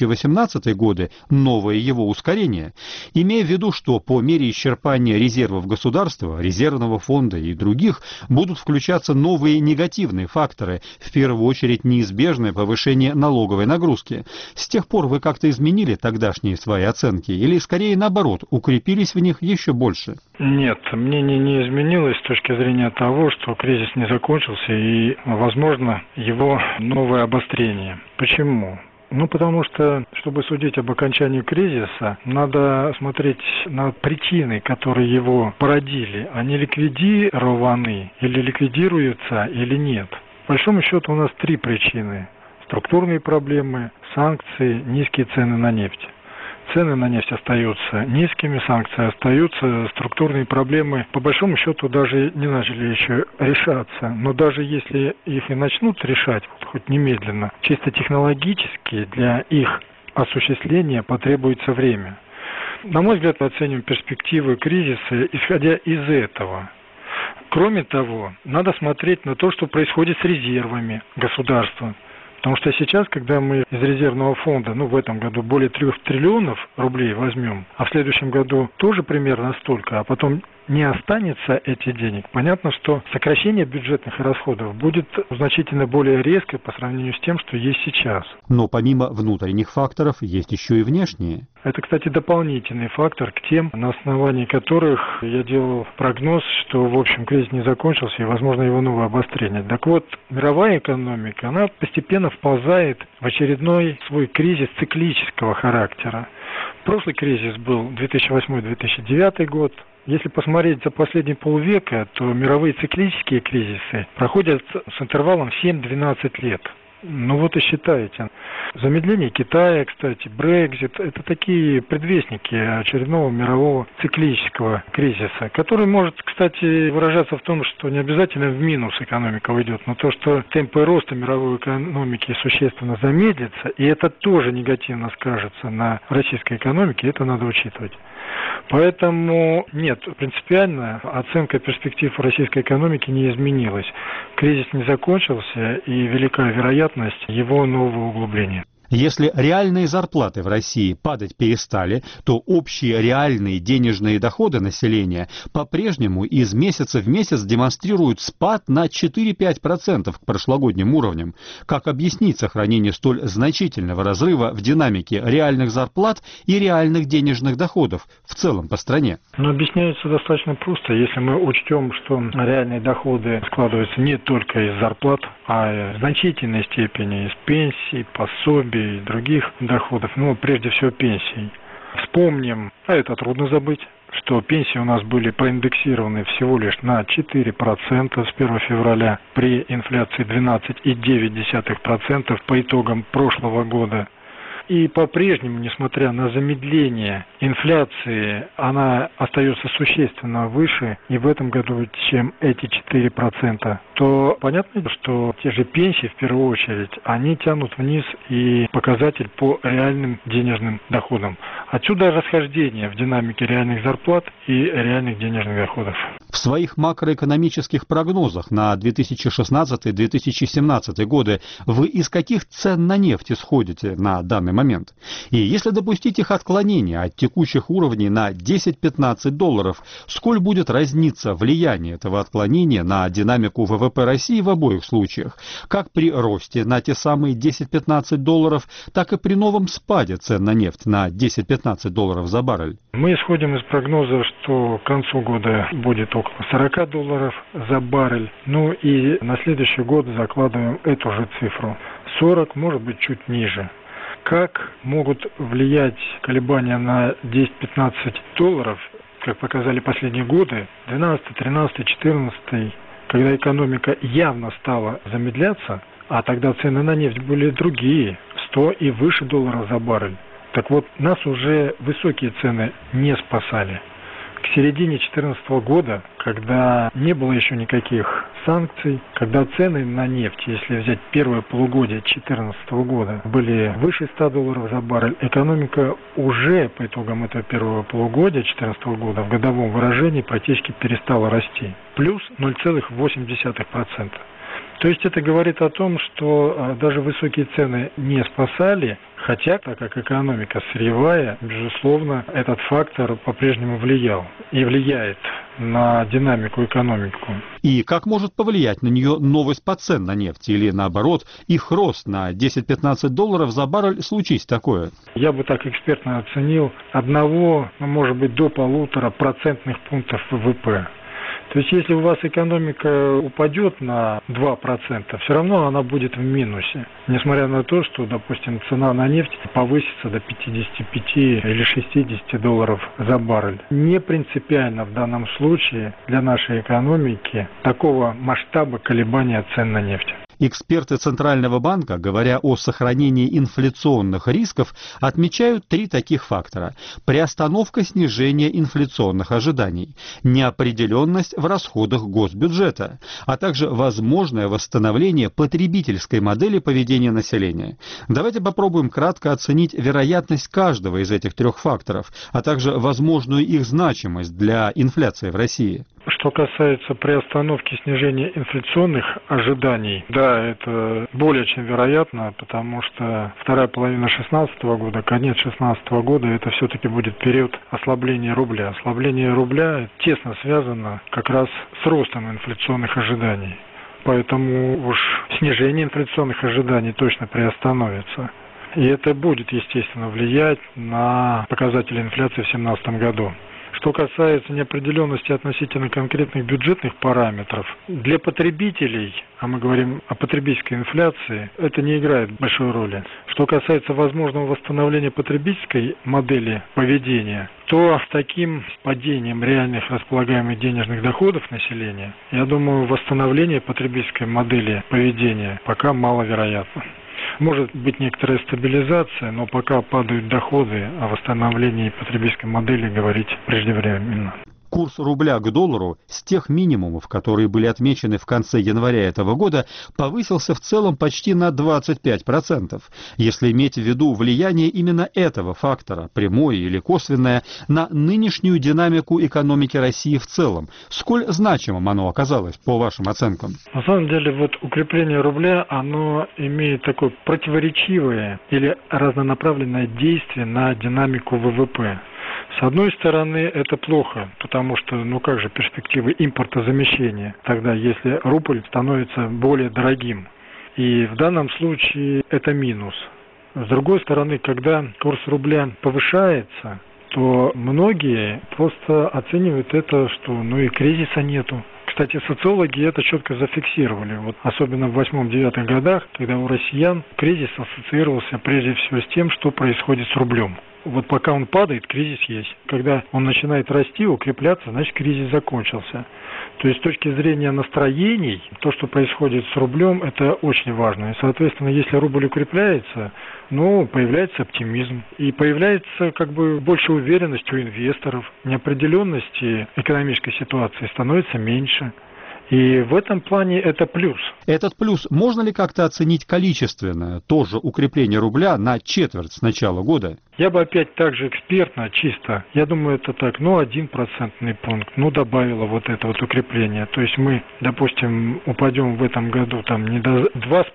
2018 годы новое его ускорение. Имея в виду, что по мере исчерпания резервов государства, резервного фонда и других будут включаться новые негативные факторы, в первую очередь неизбежное повышение налоговой нагрузки. С тех пор вы как-то изменили тогдашние свои оценки или, скорее, наоборот, укрепились в них еще больше? Нет, мнение не изменилось с точки зрения того, что кризис не закончился и, возможно, его новое обострение. Почему? Потому что, чтобы судить об окончании кризиса, надо смотреть на причины, которые его породили. Они ликвидированы или ликвидируются или нет. По большому счету у нас три причины. Структурные проблемы, санкции, низкие цены на нефть. Цены на нефть остаются низкими, санкции остаются, структурные проблемы по большому счету даже не начали еще решаться. Но даже если их и начнут решать, хоть немедленно, чисто технологически для их осуществления потребуется время. На мой взгляд, мы оцениваем перспективы кризиса, исходя из этого. Кроме того, надо смотреть на то, что происходит с резервами государства. Потому что сейчас, когда мы из резервного фонда, в этом году более 3 триллионов рублей возьмем, а в следующем году тоже примерно столько, а потом не останется этих денег, понятно, что сокращение бюджетных расходов будет значительно более резкое по сравнению с тем, что есть сейчас. Но помимо внутренних факторов есть еще и внешние. Это, кстати, дополнительный фактор к тем, на основании которых я делал прогноз, что, в общем, кризис не закончился и, возможно, его новое обострение. Так вот, мировая экономика, она постепенно вползает в очередной свой кризис циклического характера. Прошлый кризис был 2008-2009 год. Если посмотреть за последние полвека, то мировые циклические кризисы проходят с интервалом 7-12 лет. И считайте. Замедление Китая, кстати, Брексит – это такие предвестники очередного мирового циклического кризиса, который может, кстати, выражаться в том, что не обязательно в минус экономика уйдет, но то, что темпы роста мировой экономики существенно замедлятся, и это тоже негативно скажется на российской экономике, это надо учитывать. Поэтому нет, принципиально оценка перспектив российской экономики не изменилась. Кризис не закончился, и велика вероятность его нового углубления. Если реальные зарплаты в России падать перестали, то общие реальные денежные доходы населения по-прежнему из месяца в месяц демонстрируют спад на 4-5% к прошлогодним уровням. Как объяснить сохранение столь значительного разрыва в динамике реальных зарплат и реальных денежных доходов в целом по стране? Объясняется достаточно просто. Если мы учтем, что реальные доходы складываются не только из зарплат, а в значительной степени из пенсий, пособий, и других доходов, прежде всего пенсий. Вспомним, а это трудно забыть, что пенсии у нас были проиндексированы всего лишь на 4% с 1 февраля при инфляции 12,9% по итогам прошлого года. И по-прежнему, несмотря на замедление инфляции, она остается существенно выше и в этом году, чем эти 4%, то понятно, что те же пенсии, в первую очередь, они тянут вниз и показатель по реальным денежным доходам. Отсюда расхождение в динамике реальных зарплат и реальных денежных доходов. В своих макроэкономических прогнозах на 2016-2017 годы вы из каких цен на нефть исходите на данный момент? И если допустить их отклонения от текущих уровней на 10-15 долларов, сколь будет разниться влияние этого отклонения на динамику ВВП России в обоих случаях? Как при росте на те самые 10-15 долларов, так и при новом спаде цен на нефть на 10-15 долларов за баррель? Мы исходим из прогноза, что к концу года будет около $40 за баррель. Ну и на следующий год закладываем эту же цифру. 40, может быть, чуть ниже. Как могут влиять колебания на 10-15 $, как показали последние годы, 12, 13, 14, когда экономика явно стала замедляться, а тогда цены на нефть были другие, 100 и выше $, за баррель. Так вот, нас уже высокие цены не спасали. К середине 2014 года, когда не было еще никаких санкций, когда цены на нефть, если взять первое полугодие 2014 года, были выше $100 за баррель, экономика уже по итогам этого первого полугодия 2014 года в годовом выражении практически перестала расти. Плюс 0,8%. То есть это говорит о том, что даже высокие цены не спасали, хотя, так как экономика сырьевая, безусловно, этот фактор по-прежнему влиял и влияет на динамику экономики. И как может повлиять на нее новость по цен на нефть или, наоборот, их рост на 10-15 $ за баррель, случись такое? Я бы так экспертно оценил 1, может быть, до 1,5% пунктов ВВП. То есть, если у вас экономика упадет на 2%, все равно она будет в минусе. Несмотря на то, что, допустим, цена на нефть повысится до 55 или 60 $, за баррель. Не принципиально в данном случае для нашей экономики такого масштаба колебания цен на нефть. Эксперты Центрального банка, говоря о сохранении инфляционных рисков, отмечают 3 таких фактора. Приостановка снижения инфляционных ожиданий, неопределенность в расходах госбюджета, а также возможное восстановление потребительской модели поведения населения. Давайте попробуем кратко оценить вероятность каждого из этих 3 факторов, а также возможную их значимость для инфляции в России. Что касается приостановки снижения инфляционных ожиданий, да, это более чем вероятно, потому что вторая половина 2016 года, конец 2016 года, это все-таки будет период ослабления рубля. Ослабление рубля тесно связано как раз с ростом инфляционных ожиданий. Поэтому уж снижение инфляционных ожиданий точно приостановится. И это будет, естественно, влиять на показатели инфляции в 2017 году. Что касается неопределенности относительно конкретных бюджетных параметров, для потребителей, а мы говорим о потребительской инфляции, это не играет большой роли. Что касается возможного восстановления потребительской модели поведения, то с таким падением реальных располагаемых денежных доходов населения, я думаю, восстановление потребительской модели поведения пока маловероятно. Может быть некоторая стабилизация, но пока падают доходы, о восстановлении потребительской модели говорить преждевременно. Курс рубля к доллару с тех минимумов, которые были отмечены в конце января этого года, повысился в целом почти на 25%. Если иметь в виду влияние именно этого фактора, прямое или косвенное, на нынешнюю динамику экономики России в целом, сколь значимым оно оказалось, по вашим оценкам? На самом деле, вот укрепление рубля, оно имеет такое противоречивое или разнонаправленное действие на динамику ВВП. С одной стороны, это плохо, потому что, как же перспективы импортозамещения, тогда если рубль становится более дорогим. И в данном случае это минус. С другой стороны, когда курс рубля повышается, то многие просто оценивают это, что и кризиса нету. Кстати, социологи это четко зафиксировали. Вот особенно в 8-9 годах, когда у россиян кризис ассоциировался прежде всего с тем, что происходит с рублем. Вот пока он падает, кризис есть. Когда он начинает расти, укрепляться, значит кризис закончился. То есть с точки зрения настроений, то, что происходит с рублем, это очень важно. И, соответственно, если рубль укрепляется, появляется оптимизм. И появляется больше уверенность у инвесторов. Неопределенности экономической ситуации становится меньше. И в этом плане это плюс. Этот плюс можно ли как-то оценить количественно? Тоже укрепление рубля на четверть с начала года? Я бы опять также экспертно, чисто, я думаю, это так, 1% пункт, добавило вот это вот укрепление. То есть мы, допустим, упадем в этом году не до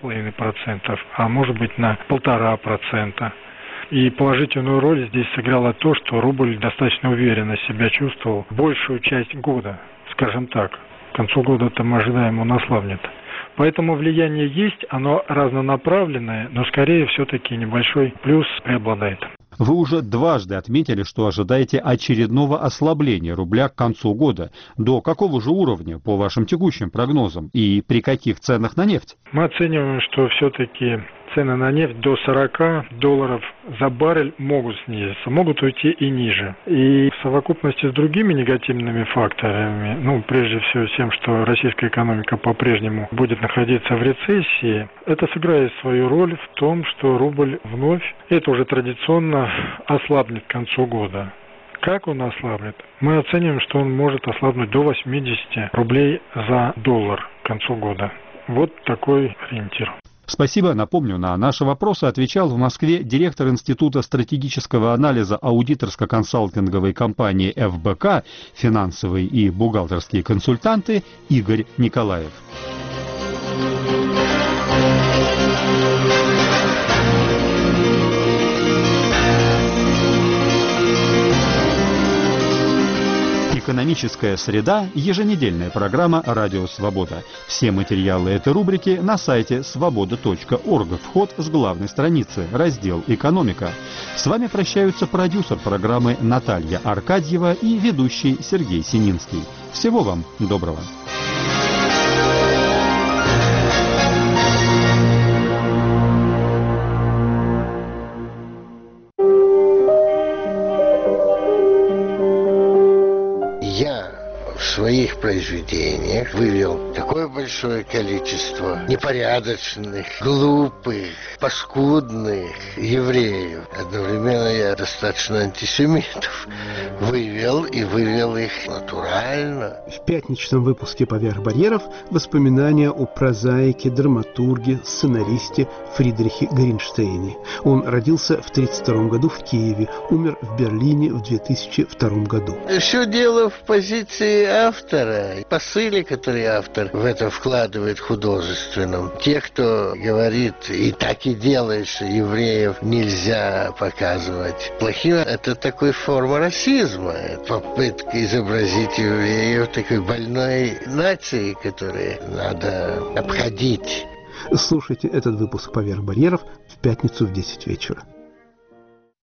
2,5%, а может быть на 1,5%. И положительную роль здесь сыграло то, что рубль достаточно уверенно себя чувствовал большую часть года, скажем так. К концу года-то мы ожидаем, он ослабнет. Поэтому влияние есть, оно разнонаправленное, но скорее все-таки небольшой плюс преобладает. Вы уже дважды отметили, что ожидаете очередного ослабления рубля к концу года. До какого же уровня, по вашим текущим прогнозам, и при каких ценах на нефть? Мы оцениваем, что все-таки цены на нефть до $40 за баррель могут снизиться, могут уйти и ниже. И в совокупности с другими негативными факторами, прежде всего тем, что российская экономика по-прежнему будет находиться в рецессии, это сыграет свою роль в том, что рубль вновь, это уже традиционно, ослабнет к концу года. Как он ослаблет? Мы оцениваем, что он может ослабнуть до 80 рублей за доллар к концу года. Вот такой ориентир. Спасибо. Напомню, на наши вопросы отвечал в Москве директор Института стратегического анализа аудиторско-консалтинговой компании ФБК, финансовые и бухгалтерские консультанты Игорь Николаев. «Экономическая среда» – еженедельная программа «Радио Свобода». Все материалы этой рубрики на сайте svoboda.org. Вход с главной страницы, раздел «Экономика». С вами прощаются продюсер программы Наталья Аркадьева и ведущий Сергей Сининский. Всего вам доброго. В своих произведениях вывел такое большое количество непорядочных, глупых, паскудных евреев. Одновременно я достаточно антисемитов вывел их натурально. В пятничном выпуске «Поверх барьеров» воспоминания о прозаике, драматурге, сценаристе Фридрихе Гринштейне. Он родился в 1932 году в Киеве, умер в Берлине в 2002 году. Все дело в позиции автора, посыле, который автор в это вкладывает художественном. Те, кто говорит и так и делает, что евреев нельзя показывать плохими, это такой форма расизма. Попытка изобразить евреев такой больной нацией, которую надо обходить. Слушайте этот выпуск «Поверх барьеров» в пятницу в 10 вечера.